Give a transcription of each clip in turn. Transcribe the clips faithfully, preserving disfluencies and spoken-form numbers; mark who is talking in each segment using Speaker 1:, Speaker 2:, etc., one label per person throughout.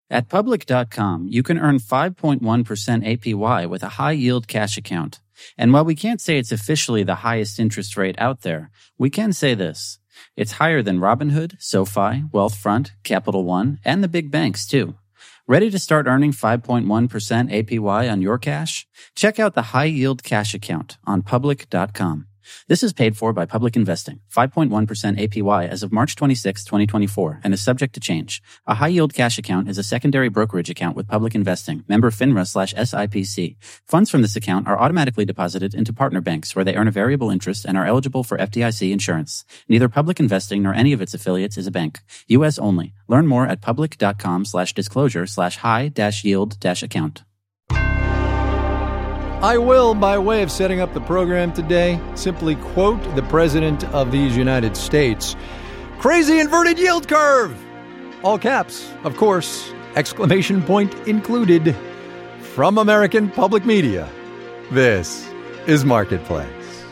Speaker 1: At Public dot com, you can earn five point one percent A P Y with a high-yield cash account. And while we can't say it's officially the highest interest rate out there, we can say this. It's higher than Robinhood, SoFi, Wealthfront, Capital One, and the big banks, too. Ready to start earning five point one percent A P Y on your cash? Check out the high-yield cash account on Public dot com. This is paid for by Public Investing, five point one percent A P Y as of March twenty-sixth, twenty twenty-four, and is subject to change. A high-yield cash account is a secondary brokerage account with Public Investing, member FINRA slash S I P C. Funds from this account are automatically deposited into partner banks where they earn a variable interest and are eligible for F D I C insurance. Neither Public Investing nor any of its affiliates is a bank. U S only. Learn more at Public dot com slash disclosure slash high dash yield dash account.
Speaker 2: I will, by way of setting up the program today, simply quote the President of these United States. Crazy inverted yield curve! All caps, of course, exclamation point included. From American Public Media, this is Marketplace.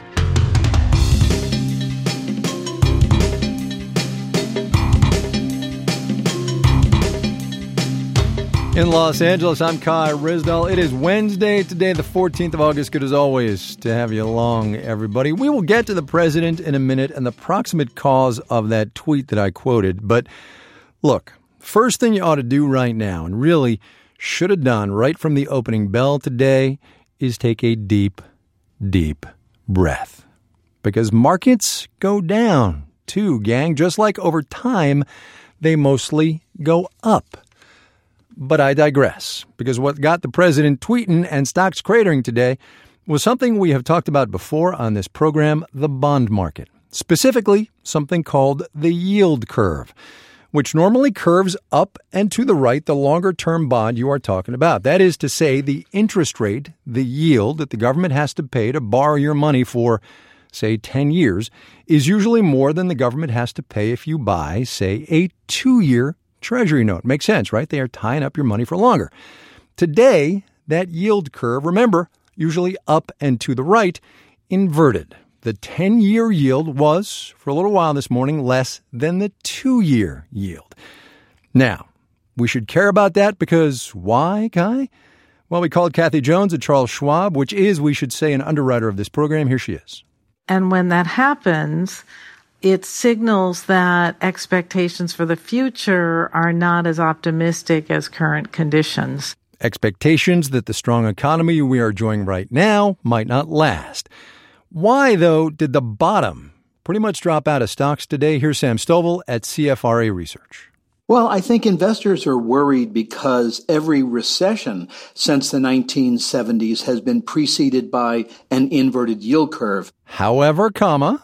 Speaker 2: In Los Angeles, I'm Kai Ryssdal. It is Wednesday today, the fourteenth of August. Good as always to have you along, everybody. We will get to the president in a minute and the proximate cause of that tweet that I quoted. But look, first thing you ought to do right now, and really should have done right from the opening bell today, is take a deep, deep breath. Because markets go down too, gang. Just like over time, they mostly go up. But I digress, because what got the president tweeting and stocks cratering today was something we have talked about before on this program, the bond market. Specifically, something called the yield curve, which normally curves up and to the right the longer-term bond you are talking about. That is to say, the interest rate, the yield that the government has to pay to borrow your money for, say, ten years, is usually more than the government has to pay if you buy, say, a two-year Treasury note. Makes sense, right? They are tying up your money for longer. Today, that yield curve, remember, usually up and to the right, inverted. The ten-year yield was, for a little while this morning, less than the two-year yield. Now, we should care about that because why, Kai? Well, we called Kathy Jones at Charles Schwab, which is, we should say, an underwriter of this program. Here she is.
Speaker 3: And when that happens, it signals that expectations for the future are not as optimistic as current conditions.
Speaker 2: Expectations that the strong economy we are enjoying right now might not last. Why, though, did the bottom pretty much drop out of stocks today? Here's Sam Stovall at C F R A Research.
Speaker 4: Well, I think investors are worried because every recession since the nineteen seventies has been preceded by an inverted yield curve.
Speaker 2: However, comma,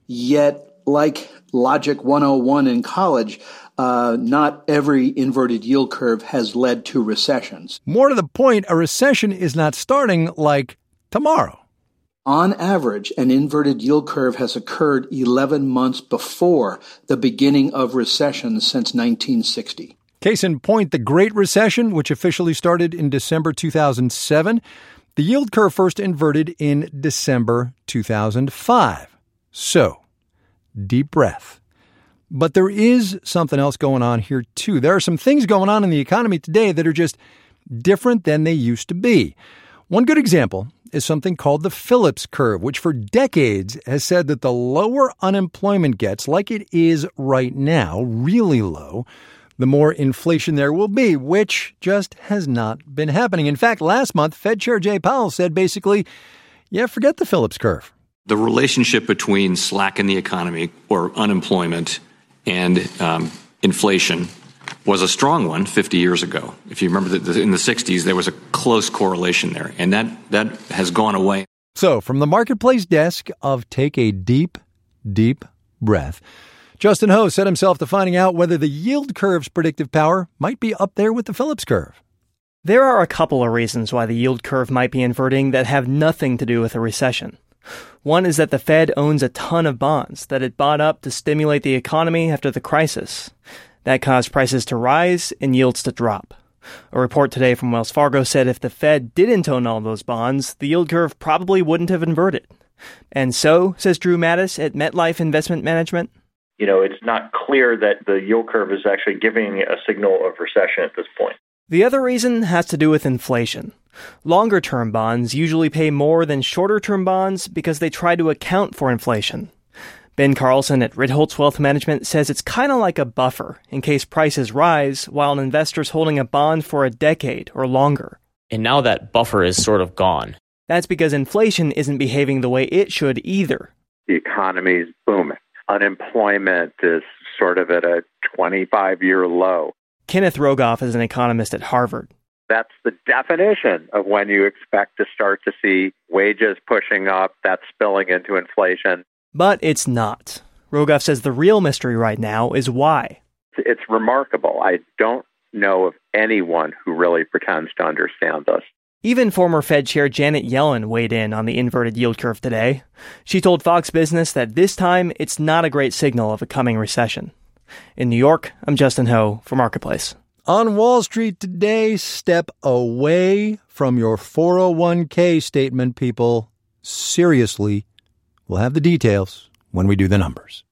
Speaker 4: yet like Logic one oh one in college, uh, not every inverted yield curve has led to recessions.
Speaker 2: More to the point, a recession is not starting like tomorrow.
Speaker 4: On average, an inverted yield curve has occurred eleven months before the beginning of recessions since nineteen sixty.
Speaker 2: Case in point, the Great Recession, which officially started in December two thousand seven, the yield curve first inverted in December two thousand five. So, deep breath. But there is something else going on here, too. There are some things going on in the economy today that are just different than they used to be. One good example is something called the Phillips curve, which for decades has said that the lower unemployment gets, like it is right now, really low, the more inflation there will be, which just has not been happening. In fact, last month, Fed Chair Jay Powell said basically, yeah, forget the Phillips curve.
Speaker 5: The relationship between slack in the economy or unemployment and um, inflation was a strong one fifty years ago. If you remember that in the sixties, there was a close correlation there, and that, that has gone away.
Speaker 2: So from the Marketplace desk of Take a Deep, Deep Breath, Justin Ho set himself to finding out whether the yield curve's predictive power might be up there with the Phillips curve.
Speaker 6: There are a couple of reasons why the yield curve might be inverting that have nothing to do with a recession. One is that the Fed owns a ton of bonds that it bought up to stimulate the economy after the crisis. That caused prices to rise and yields to drop. A report today from Wells Fargo said if the Fed didn't own all those bonds, the yield curve probably wouldn't have inverted. And so, says Drew Mattis at MetLife Investment Management,
Speaker 7: you know, it's not clear that the yield curve is actually giving a signal of recession at this point.
Speaker 6: The other reason has to do with inflation. Longer-term bonds usually pay more than shorter-term bonds because they try to account for inflation. Ben Carlson at Ritholtz Wealth Management says it's kind of like a buffer in case prices rise while an investor's holding a bond for a decade or longer.
Speaker 8: And now that buffer is sort of gone.
Speaker 6: That's because inflation isn't behaving the way it should either.
Speaker 9: The economy's booming. Unemployment is sort of at a twenty-five-year low.
Speaker 6: Kenneth Rogoff is an economist at Harvard.
Speaker 9: That's the definition of when you expect to start to see wages pushing up, that's spilling into inflation.
Speaker 6: But it's not. Rogoff says the real mystery right now is why.
Speaker 9: It's remarkable. I don't know of anyone who really pretends to understand this.
Speaker 6: Even former Fed Chair Janet Yellen weighed in on the inverted yield curve today. She told Fox Business that this time it's not a great signal of a coming recession. In New York, I'm Justin Ho for Marketplace.
Speaker 2: On Wall Street today, step away from your four oh one k statement, people. Seriously. We'll have the details when we do the numbers.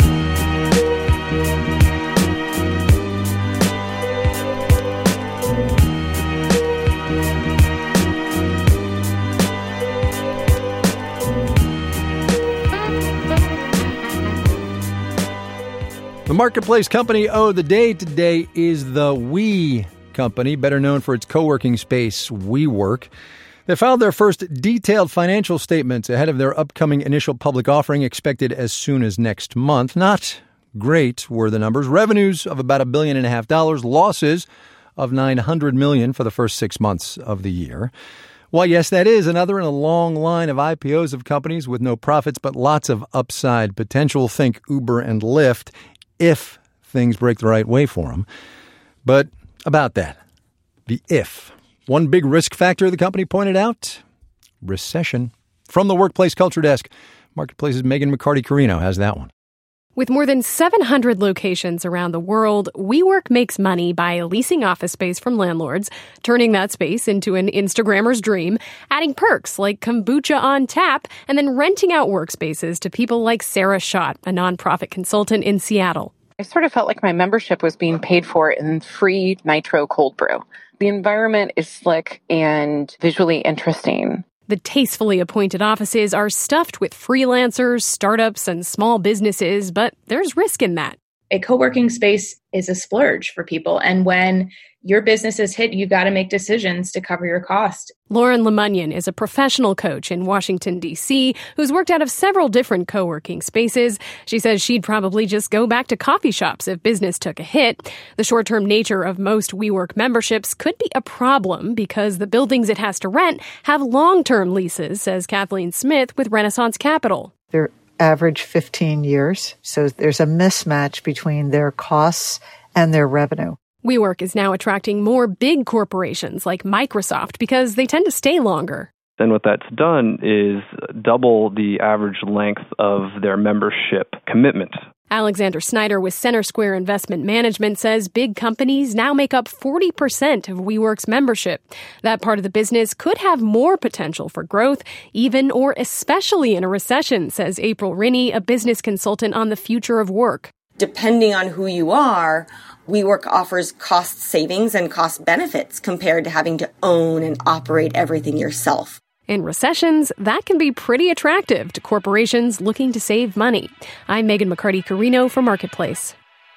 Speaker 2: The Marketplace company of the day today is the We Company, better known for its co-working space, WeWork. They filed their first detailed financial statements ahead of their upcoming initial public offering expected as soon as next month. Not great were the numbers. Revenues of about a billion and a half dollars, losses of nine hundred million dollars for the first six months of the year. Well, yes, that is another in a long line of I P Os of companies with no profits but lots of upside potential. Think Uber and Lyft, if things break the right way for them. But about that, the if. One big risk factor the company pointed out, recession. From the Workplace Culture Desk, Marketplace's Megan McCarty-Carino has that one.
Speaker 10: With more than seven hundred locations around the world, WeWork makes money by leasing office space from landlords, turning that space into an Instagrammer's dream, adding perks like kombucha on tap, and then renting out workspaces to people like Sarah Schott, a nonprofit consultant in Seattle.
Speaker 11: I sort of felt like my membership was being paid for in free nitro cold brew. The environment is slick and visually interesting.
Speaker 10: The tastefully appointed offices are stuffed with freelancers, startups, and small businesses, but there's risk in that.
Speaker 12: A co-working space is a splurge for people. And when your business is hit, you got to make decisions to cover your cost.
Speaker 10: Lauren Lemunyon is a professional coach in Washington, D C, who's worked out of several different co-working spaces. She says she'd probably just go back to coffee shops if business took a hit. The short-term nature of most WeWork memberships could be a problem because the buildings it has to rent have long-term leases, says Kathleen Smith with Renaissance Capital.
Speaker 13: They're average fifteen years, so there's a mismatch between their costs and their revenue.
Speaker 10: WeWork is now attracting more big corporations like Microsoft because they tend to stay longer.
Speaker 14: Then what that's done is double the average length of their membership commitment.
Speaker 10: Alexander Snyder with Center Square Investment Management says big companies now make up forty percent of WeWork's membership. That part of the business could have more potential for growth, even or especially in a recession, says April Rinne, a business consultant on the future of work.
Speaker 15: Depending on who you are, WeWork offers cost savings and cost benefits compared to having to own and operate everything yourself.
Speaker 10: In recessions, that can be pretty attractive to corporations looking to save money. I'm Megan McCarty-Carino for Marketplace.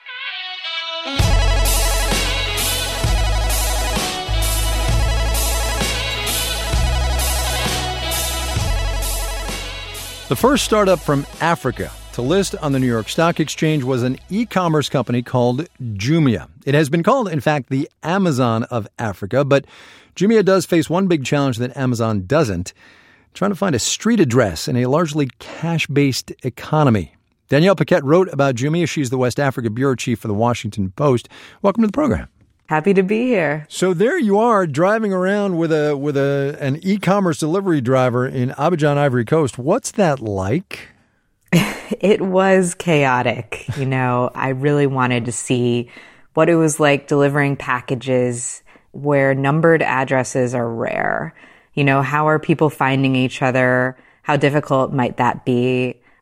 Speaker 2: The first startup from Africa to list on the New York Stock Exchange was an e-commerce company called Jumia. It has been called, in fact, the Amazon of Africa, but Jumia does face one big challenge that Amazon doesn't, trying to find a street address in a largely cash-based economy. Danielle Paquette wrote about Jumia. She's the West Africa bureau chief for the Washington Post. Welcome to the program.
Speaker 16: Happy to be here.
Speaker 2: So there you are, driving around with a with a an e-commerce delivery driver in Abidjan, Ivory Coast. What's that like?
Speaker 16: It was chaotic. You know, I really wanted to see what it was like delivering packages where numbered addresses are rare. You know, how are people finding each other? How difficult might that be?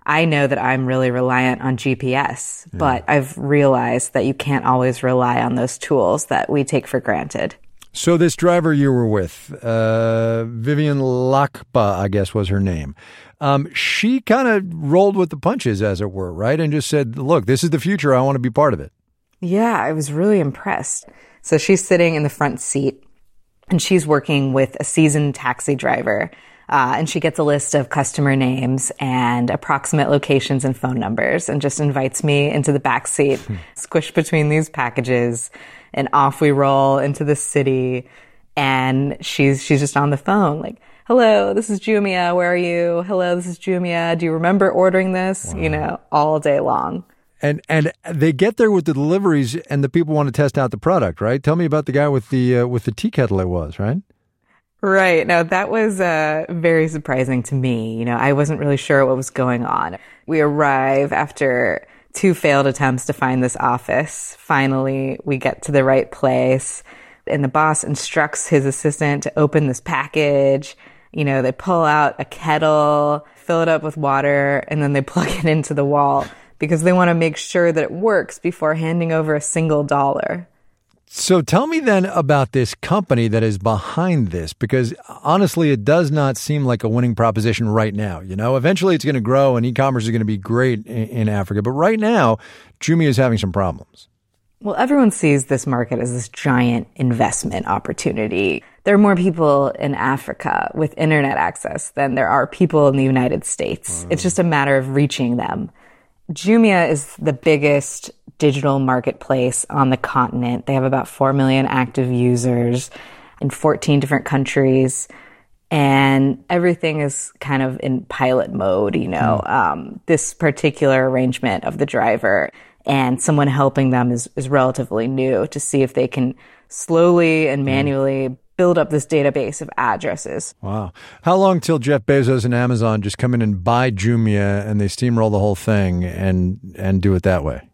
Speaker 16: I know that I'm really reliant on G P S, yeah. but I've realized that you can't always rely on those tools that we take for granted.
Speaker 2: So this driver you were with, uh, Vivian Lakpa, I guess was her name. Um, she kind of rolled with the punches, as it were, right? And just said, look, this is the future. I want to be part of it.
Speaker 16: Yeah, I was really impressed. So she's sitting in the front seat and she's working with a seasoned taxi driver. Uh, and she gets a list of customer names and approximate locations and phone numbers and just invites me into the back seat, squished between these packages, and off we roll into the city. And she's, she's just on the phone like, hello, this is Jumia. Where are you? Hello, this is Jumia. Do you remember ordering this? Wow. You know, all day long.
Speaker 2: And and they get there with the deliveries and the people want to test out the product, right? Tell me about the guy with the, uh, with the tea kettle it was, right?
Speaker 16: Right. Now, that was uh, very surprising to me. You know, I wasn't really sure what was going on. We arrive after two failed attempts to find this office. Finally, we get to the right place, and the boss instructs his assistant to open this package. You know, they pull out a kettle, fill it up with water, and then they plug it into the wall because they want to make sure that it works before handing over a single dollar.
Speaker 2: So tell me then about this company that is behind this, because honestly, it does not seem like a winning proposition right now. You know, eventually it's going to grow and e-commerce is going to be great in, in Africa. But right now, Jumia is having some problems.
Speaker 16: Well, everyone sees this market as this giant investment opportunity. There are more people in Africa with internet access than there are people in the United States. Wow. It's just a matter of reaching them. Jumia is the biggest digital marketplace on the continent. They have about four million active users in fourteen different countries, and everything is kind of in pilot mode, you know. Mm. Um, this particular arrangement of the driver and someone helping them is, is relatively new to see if they can slowly and manually mm. build up this database of addresses.
Speaker 2: Wow. How long till Jeff Bezos and Amazon just come in and buy Jumia and they steamroll the whole thing and and do it that way?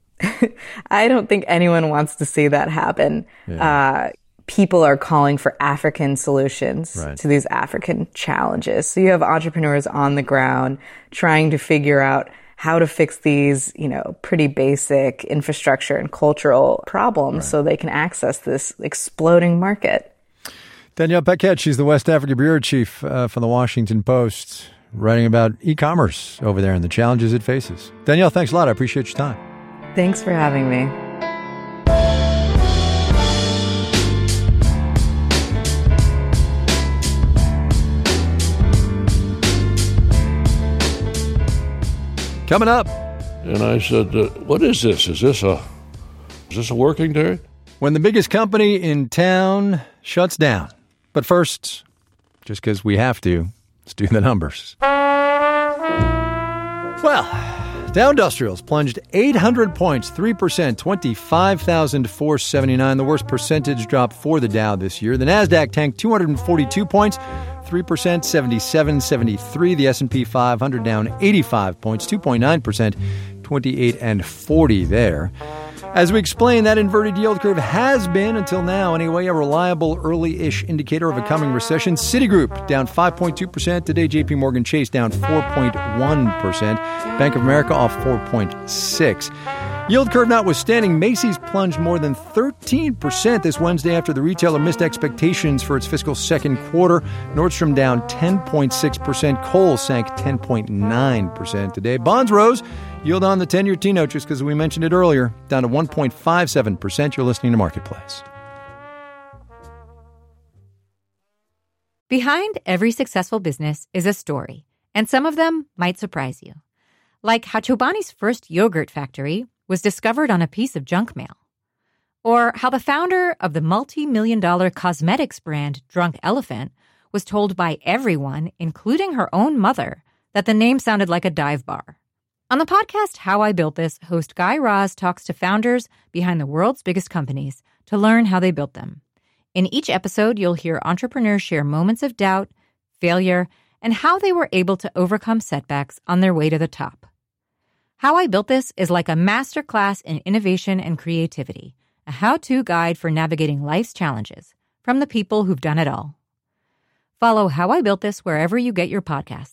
Speaker 16: I don't think anyone wants to see that happen. Yeah. Uh, people are calling for African solutions right. to these African challenges. So you have entrepreneurs on the ground trying to figure out how to fix these, you know, pretty basic infrastructure and cultural problems right. so they can access this exploding market.
Speaker 2: Danielle Paquette, she's the West Africa bureau chief uh, for the Washington Post, writing about e-commerce over there and the challenges it faces. Danielle, thanks a lot. I appreciate your time.
Speaker 16: Thanks for having me.
Speaker 2: Coming up.
Speaker 17: And I said, uh, what is this? Is this a is this a working day?
Speaker 2: When the biggest company in town shuts down. But first, just because we have to, let's do the numbers. Well, Dow Industrials plunged eight hundred points, three percent, twenty-five thousand four hundred seventy-nine, the worst percentage drop for the Dow this year. The NASDAQ tanked two hundred forty-two points, three percent, seventy-seven seventy-three. The S and P five hundred down eighty-five points, two point nine percent, twenty-eight and forty there. As we explained, that inverted yield curve has been, until now anyway, a reliable early-ish indicator of a coming recession. Citigroup down five point two percent today. J P Morgan Chase down four point one percent. Bank of America off four point six percent. Yield curve notwithstanding, Macy's plunged more than thirteen percent this Wednesday after the retailer missed expectations for its fiscal second quarter. Nordstrom down ten point six percent. Kohl's sank ten point nine percent today. Bonds rose. Yield on the ten-year T-note, just because we mentioned it earlier, down to one point five seven percent. You're listening to Marketplace.
Speaker 18: Behind every successful business is a story, and some of them might surprise you. Like how Chobani's first yogurt factory was discovered on a piece of junk mail. Or how the founder of the multi-million dollar cosmetics brand Drunk Elephant was told by everyone, including her own mother, that the name sounded like a dive bar. On the podcast How I Built This, host Guy Raz talks to founders behind the world's biggest companies to learn how they built them. In each episode, you'll hear entrepreneurs share moments of doubt, failure, and how they were able to overcome setbacks on their way to the top. How I Built This is like a masterclass in innovation and creativity, a how-to guide for navigating life's challenges from the people who've done it all. Follow How I Built This wherever you get your podcasts.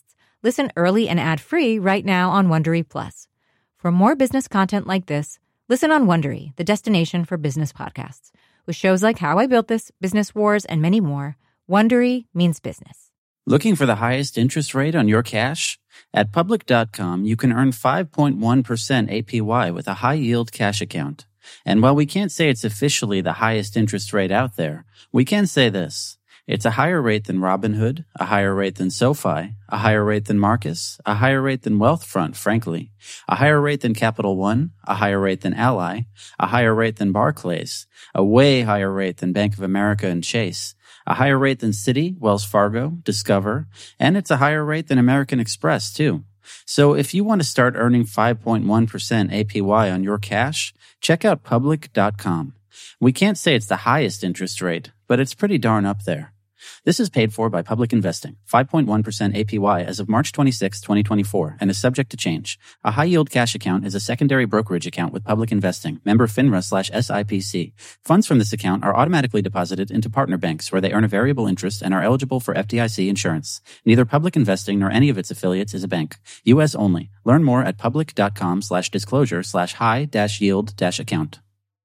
Speaker 18: Listen early and ad-free right now on Wondery Plus. For more business content like this, listen on Wondery, the destination for business podcasts. With shows like How I Built This, Business Wars, and many more, Wondery means business.
Speaker 1: Looking for the highest interest rate on your cash? At Public dot com, you can earn five point one percent A P Y with a high-yield cash account. And while we can't say it's officially the highest interest rate out there, we can say this. It's a higher rate than Robinhood, a higher rate than SoFi, a higher rate than Marcus, a higher rate than Wealthfront, frankly, a higher rate than Capital One, a higher rate than Ally, a higher rate than Barclays, a way higher rate than Bank of America and Chase, a higher rate than Citi, Wells Fargo, Discover, and it's a higher rate than American Express, too. So if you want to start earning five point one percent A P Y on your cash, check out Public dot com. We can't say it's the highest interest rate, but it's pretty darn up there. This is paid for by Public Investing, five point one percent A P Y as of March twenty-sixth, twenty twenty-four, and is subject to change. A high-yield cash account is a secondary brokerage account with Public Investing, member FINRA slash S I P C. Funds from this account are automatically deposited into partner banks where they earn a variable interest and are eligible for F D I C insurance. Neither Public Investing nor any of its affiliates is a bank. U S only. Learn more at public dot com slash disclosure slash high dash yield dash account.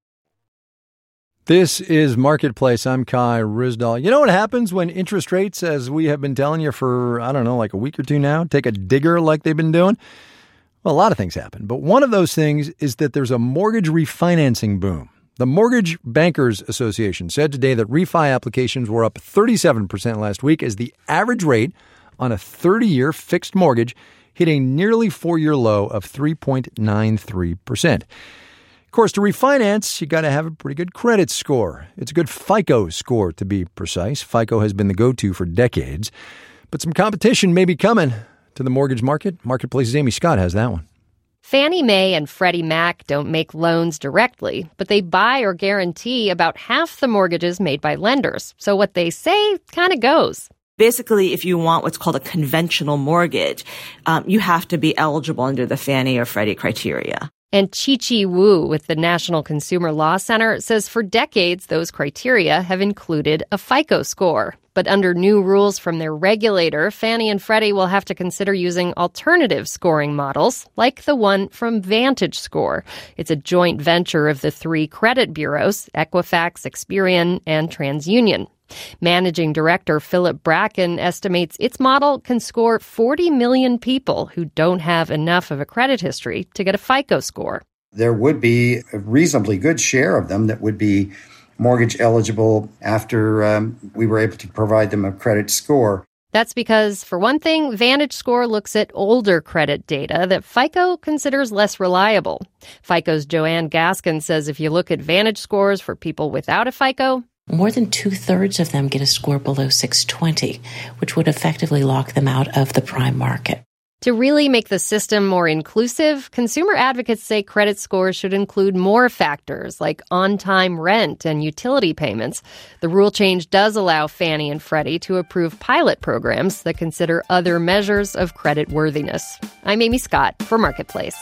Speaker 2: This is Marketplace. I'm Kai Ryssdal. You know what happens when interest rates, as we have been telling you for, I don't know, like a week or two now, take a digger like they've been doing? Well, a lot of things happen. But one of those things is that there's a mortgage refinancing boom. The Mortgage Bankers Association said today that refi applications were up thirty-seven percent last week as the average rate on a thirty-year fixed mortgage hit a nearly four-year low of three point nine three percent. Of course, to refinance, you got to have a pretty good credit score. It's a good FICO score, to be precise. FICO has been the go-to for decades. But some competition may be coming to the mortgage market. Marketplace's Amy Scott has that one.
Speaker 19: Fannie Mae and Freddie Mac don't make loans directly, but they buy or guarantee about half the mortgages made by lenders. So what they say kind of goes.
Speaker 20: Basically, if you want what's called a conventional mortgage, um, you have to be eligible under the Fannie or Freddie criteria.
Speaker 19: And Chi-Chi Wu with the National Consumer Law Center says for decades those criteria have included a FICO score. But under new rules from their regulator, Fannie and Freddie will have to consider using alternative scoring models, like the one from VantageScore. It's a joint venture of the three credit bureaus, Equifax, Experian, and TransUnion. Managing Director Philip Bracken estimates its model can score forty million people who don't have enough of a credit history to get a FICO score.
Speaker 21: There would be a reasonably good share of them that would be mortgage eligible after um, we were able to provide them a credit score.
Speaker 19: That's because, for one thing, VantageScore looks at older credit data that FICO considers less reliable. FICO's Joanne Gaskin says if you look at Vantage scores for people without a FICO,
Speaker 22: more than two-thirds of them get a score below six twenty, which would effectively lock them out of the prime market.
Speaker 19: To really make the system more inclusive, consumer advocates say credit scores should include more factors like on-time rent and utility payments. The rule change does allow Fannie and Freddie to approve pilot programs that consider other measures of credit worthiness. I'm Amy Scott for Marketplace.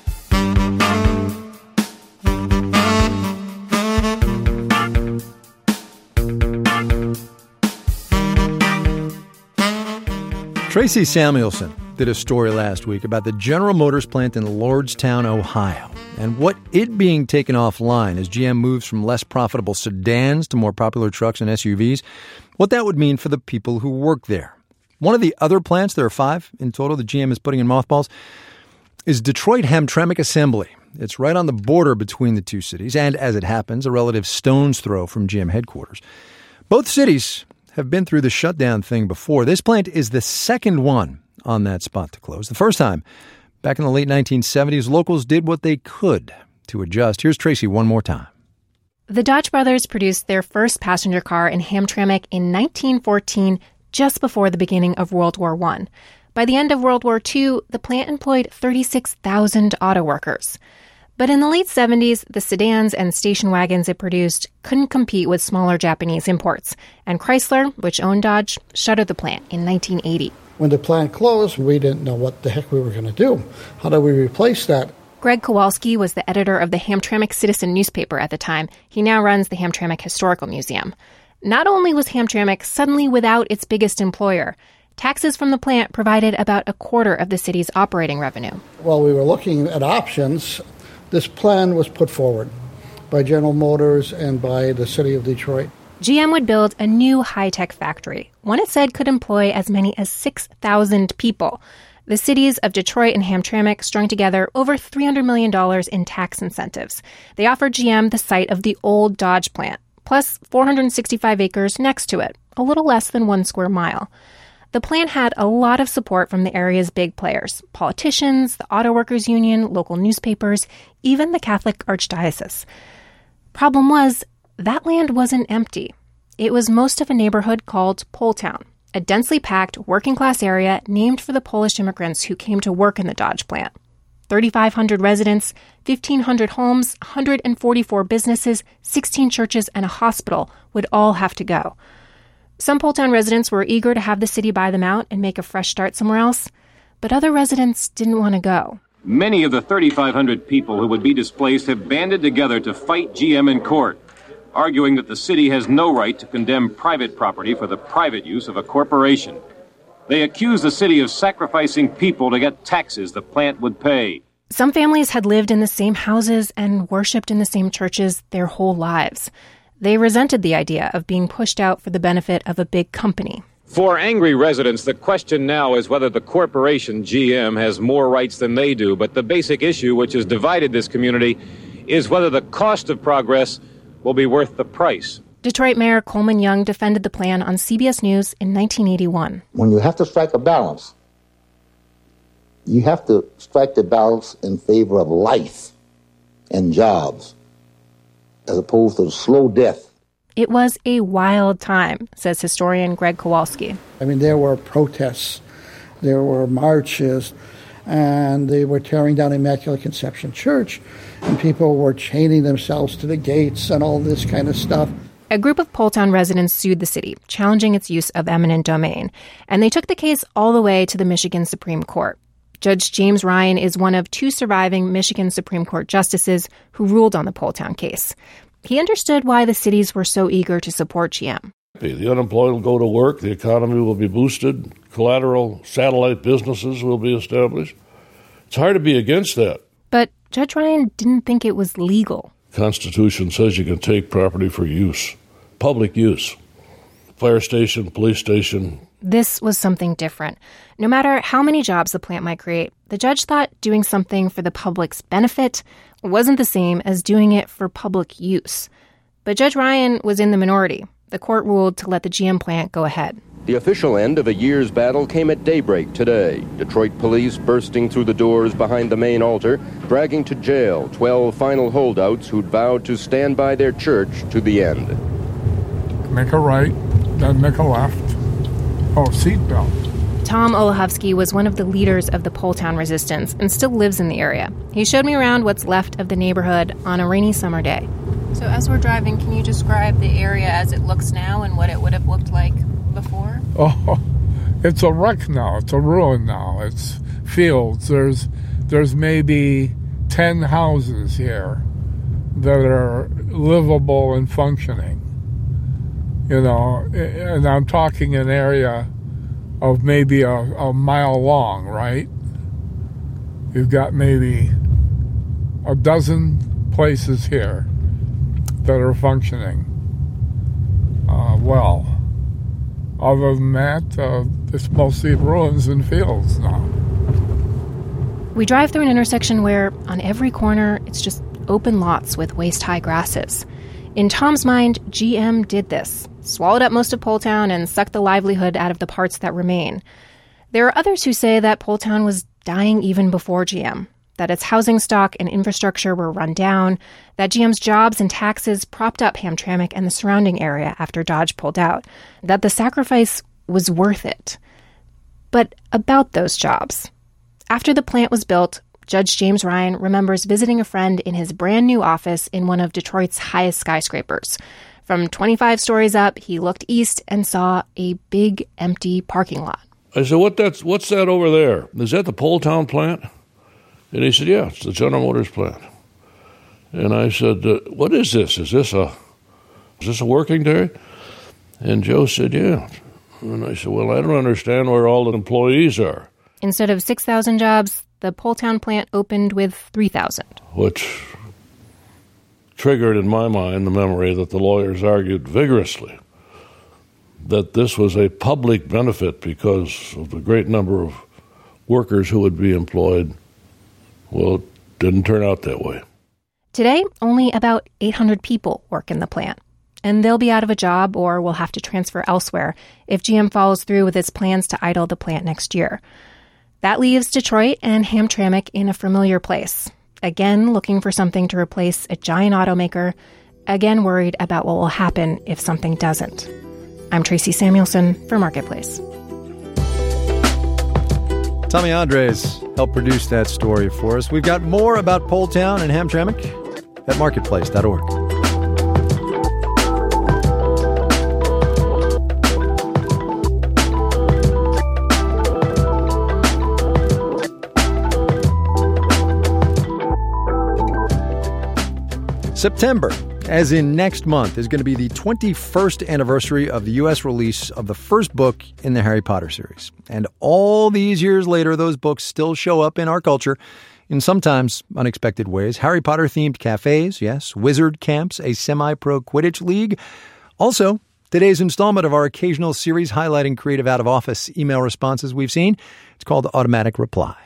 Speaker 2: Tracy Samuelson did a story last week about the General Motors plant in Lordstown, Ohio, and what it being taken offline as G M moves from less profitable sedans to more popular trucks and S U Vs, what that would mean for the people who work there. One of the other plants, there are five in total that G M is putting in mothballs, is Detroit Hamtramck Assembly. It's right on the border between the two cities, and as it happens, a relative stone's throw from G M headquarters. Both cities have been through the shutdown thing before. This plant is the second one on that spot to close. The first time, back in the late nineteen seventies, locals did what they could to adjust. Here's Tracy one more time.
Speaker 23: The Dodge brothers produced their first passenger car in Hamtramck in nineteen fourteen, just before the beginning of World War One. By the end of World War Two, the plant employed thirty-six thousand auto workers. But in the late seventies, the sedans and station wagons it produced couldn't compete with smaller Japanese imports, and Chrysler, which owned Dodge, shuttered the plant in nineteen eighty.
Speaker 24: When the plant closed, we didn't know what the heck we were going to do. How do we replace that?
Speaker 23: Greg Kowalski was the editor of the Hamtramck Citizen newspaper at the time. He now runs the Hamtramck Historical Museum. Not only was Hamtramck suddenly without its biggest employer, Taxes from the plant provided about a quarter of the city's operating revenue.
Speaker 24: While we were looking at options, this plan was put forward by General Motors and by the city of Detroit.
Speaker 23: G M would build a new high-tech factory, one it said could employ as many as six thousand people. The cities of Detroit and Hamtramck strung together over three hundred million dollars in tax incentives. They offered G M the site of the old Dodge plant, plus four hundred sixty-five acres next to it, a little less than one square mile. The plan had a lot of support from the area's big players, politicians, the Auto Workers Union, local newspapers, even the Catholic Archdiocese. Problem was, that land wasn't empty. It was most of a neighborhood called Poletown, a densely packed working-class area named for the Polish immigrants who came to work in the Dodge plant. thirty-five hundred residents, fifteen hundred homes, one hundred forty-four businesses, sixteen churches, and a hospital would all have to go. Some Poletown residents were eager to have the city buy them out and make a fresh start somewhere else, but other residents didn't want to go.
Speaker 3: Many of the thirty-five hundred people who would be displaced have banded together to fight G M in court, arguing that the city has no right to condemn private property for the private use of a corporation. They accuse the city of sacrificing people to get taxes the plant would pay.
Speaker 23: Some families had lived in the same houses and worshipped in the same churches their whole lives. They resented the idea of being pushed out for the benefit of a big company.
Speaker 3: For angry residents, the question now is whether the corporation, G M, has more rights than they do. But the basic issue which has divided this community is whether the cost of progress will be worth the price.
Speaker 23: Detroit Mayor Coleman Young defended the plan on C B S News in nineteen eighty-one.
Speaker 4: When you have to strike a balance, you have to strike the balance in favor of life and jobs, as opposed to the slow death.
Speaker 23: It was a wild time, says historian Greg Kowalski.
Speaker 24: I mean, there were protests, there were marches, and they were tearing down Immaculate Conception Church, and people were chaining themselves to the gates and all this kind of stuff.
Speaker 23: A group of Poletown residents sued the city, challenging its use of eminent domain, and they took the case all the way to the Michigan Supreme Court. Judge James Ryan is one of two surviving Michigan Supreme Court justices who ruled on the Poletown case. He understood why the cities were so eager to support G M.
Speaker 17: The unemployed will go to work, the economy will be boosted, collateral satellite businesses will be established. It's hard to be against that.
Speaker 23: But Judge Ryan didn't think it was legal.
Speaker 17: The Constitution says you can take property for use, public use. Fire station, police station.
Speaker 23: This was something different. No matter how many jobs the plant might create, the judge thought doing something for the public's benefit wasn't the same as doing it for public use. But Judge Ryan was in the minority. The court ruled to let the G M plant go ahead.
Speaker 5: The official end of a year's battle came at daybreak today. Detroit police bursting through the doors behind the main altar, dragging to jail twelve final holdouts who'd vowed to stand by their church to the end.
Speaker 7: Make a right, then make a left. Oh, seatbelt.
Speaker 23: Tom Olahovsky was one of the leaders of the Poletown resistance and still lives in the area. He showed me around what's left of the neighborhood on a rainy summer day. So as we're driving, can you describe the area as it looks now and what it would have looked like before?
Speaker 7: Oh, it's a wreck now. It's a ruin now. It's fields. There's there's maybe ten houses here that are livable and functioning. You know, and I'm talking an area of maybe a, a mile long, right? You've got maybe a dozen places here that are functioning uh, well. Other than that, uh, it's mostly ruins and fields now.
Speaker 23: We drive through an intersection where, on every corner, it's just open lots with waist-high grasses. In Tom's mind, G M did this, swallowed up most of Poletown and sucked the livelihood out of the parts that remain. There are others who say that Poletown was dying even before G M, that its housing stock and infrastructure were run down, that G M's jobs and taxes propped up Hamtramck and the surrounding area after Dodge pulled out, that the sacrifice was worth it. But about those jobs. After the plant was built, Judge James Ryan remembers visiting a friend in his brand new office in one of Detroit's highest skyscrapers. From twenty-five stories up, he looked east and saw a big empty parking lot.
Speaker 17: I said, "What? That's what's that over there? Is that the Poletown plant?" And he said, "Yeah, it's the General Motors plant." And I said, uh, "What is this? Is this a is this a working day?" And Joe said, "Yeah, And I said, well, I don't understand where all the employees are.
Speaker 23: Instead of six thousand jobs, the Poletown plant opened with three thousand.
Speaker 17: Which triggered in my mind the memory that the lawyers argued vigorously that this was a public benefit because of the great number of workers who would be employed. Well, it didn't turn out that way.
Speaker 23: Today, only about eight hundred people work in the plant, and they'll be out of a job or will have to transfer elsewhere if G M follows through with its plans to idle the plant next year. That leaves Detroit and Hamtramck in a familiar place, again looking for something to replace a giant automaker, again worried about what will happen if something doesn't. I'm Tracy Samuelson for Marketplace.
Speaker 2: Tommy Andres helped produce that story for us. We've got more about Poletown and Hamtramck at marketplace dot org. September, as in next month, is going to be the twenty-first anniversary of the U S release of the first book in the Harry Potter series. And all these years later, those books still show up in our culture in sometimes unexpected ways. Harry Potter-themed cafes, yes, wizard camps, a semi-pro Quidditch league. Also, today's installment of our occasional series highlighting creative out-of-office email responses we've seen. It's called Automatic Reply.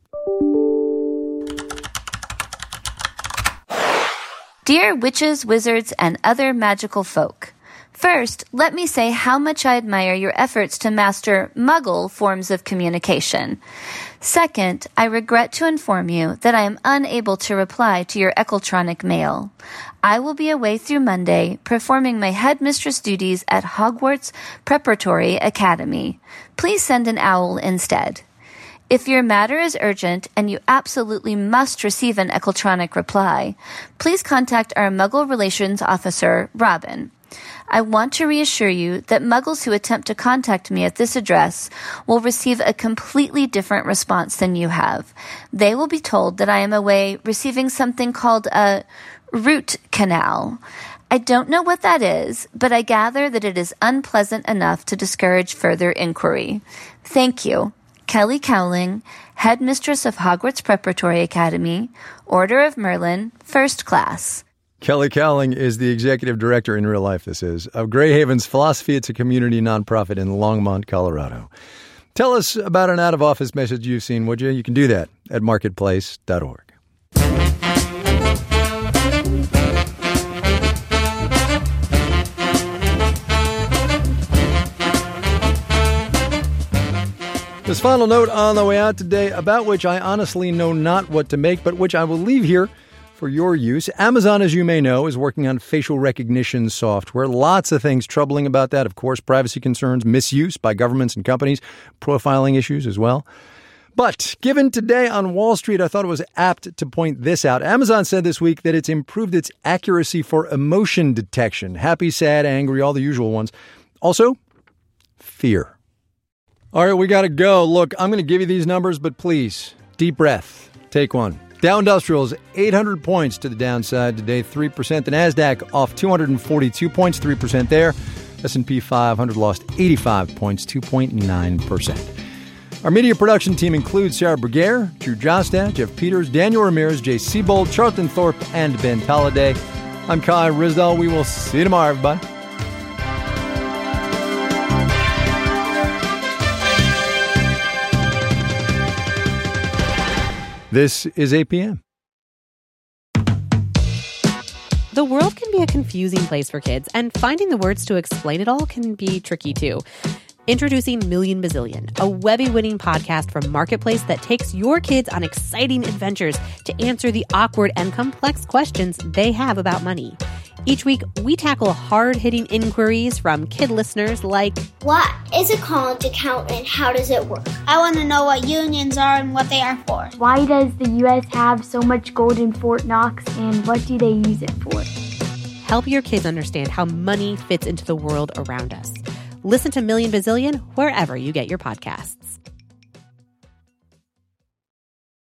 Speaker 6: Dear witches, wizards, and other magical folk, first, let me say how much I admire your efforts to master Muggle forms of communication. Second, I regret to inform you that I am unable to reply to your Eccletronic mail. I will be away through Monday, performing my headmistress duties at Hogwarts Preparatory Academy. Please send an owl instead. If your matter is urgent and you absolutely must receive an Eccletronic reply, please contact our Muggle Relations Officer, Robin. I want to reassure you that Muggles who attempt to contact me at this address will receive a completely different response than you have. They will be told that I am away receiving something called a root canal. I don't know what that is, but I gather that it is unpleasant enough to discourage further inquiry. Thank you. Kelly Cowling, Headmistress of Hogwarts Preparatory Academy, Order of Merlin, First Class.
Speaker 2: Kelly Cowling is the executive director in real life, this is, of Greyhaven's Philosophy. It's a community nonprofit in Longmont, Colorado. Tell us about an out-of-office message you've seen, would you? You can do that at marketplace dot org. This final note on the way out today, about which I honestly know not what to make, but which I will leave here for your use. Amazon, as you may know, is working on facial recognition software. Lots of things troubling about that, of course, privacy concerns, misuse by governments and companies, profiling issues as well. But given today on Wall Street, I thought it was apt to point this out. Amazon said this week that it's improved its accuracy for emotion detection. Happy, sad, angry, all the usual ones. Also, fear. All right, we got to go. Look, I'm going to give you these numbers, but please, deep breath. Take one. Dow Industrials, eight hundred points to the downside today, three percent. The NASDAQ off two hundred forty-two points, three percent there. S and P five hundred lost eighty-five points, two point nine percent. Our media production team includes Sarah Bruguiere, Drew Jostad, Jeff Peters, Daniel Ramirez, Jay Siebold, Charlton Thorpe, and Ben Tolliday. I'm Kai Risdell. We will see you tomorrow, everybody. This is A P M.
Speaker 8: The world can be a confusing place for kids, and finding the words to explain it all can be tricky too. Introducing Million Bazillion, a Webby-winning podcast from Marketplace that takes your kids on exciting adventures to answer the awkward and complex questions they have about money. Each week, we tackle hard-hitting inquiries from kid listeners like,
Speaker 9: what is a college account and how does it work? I want to know what unions are and what they are for.
Speaker 11: Why does the U S have so much gold in Fort Knox and what do they use it for?
Speaker 8: Help your kids understand how money fits into the world around us. Listen to Million Bazillion wherever you get your podcasts.